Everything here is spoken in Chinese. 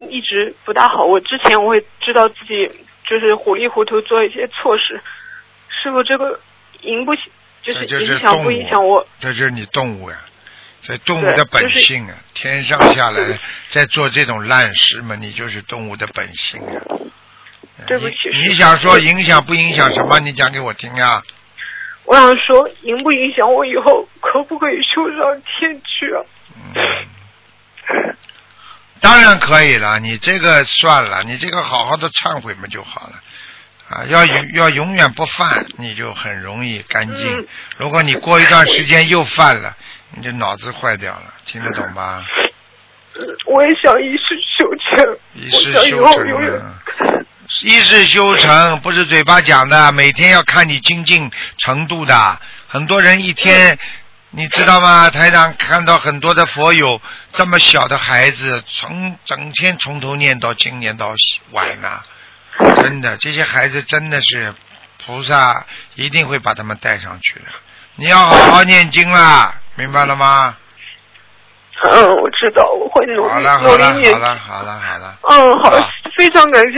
一直不大好。我之前我也知道自己就是糊里糊涂做一些错事，师傅这个影响不影响我？ 这就是你动物呀，这动物的本性啊，天上下来在做这种烂事嘛，你就是动物的本性啊。 对不起， 你想说影响不影响什么？你讲给我听啊。 我想说，影不影响我以后可不可以修上天去啊？ 当然可以了，你这个算了，你这个好好的忏悔嘛就好了啊，要永远不犯，你就很容易干净。如果你过一段时间又犯了，你就脑子坏掉了，听得懂吗？ 我也想一世修成， 一世修成啊，一世修成不是嘴巴讲的，每天要看你精进程度的。很多人一天你知道吗？台长看到很多的佛友这么小的孩子，整天从头念到经，念到晚啊，真的，这些孩子真的是菩萨一定会把他们带上去的。你要好好念经啦，明白了吗？ 我知道，我会努力念经。 好了。 好，非常感谢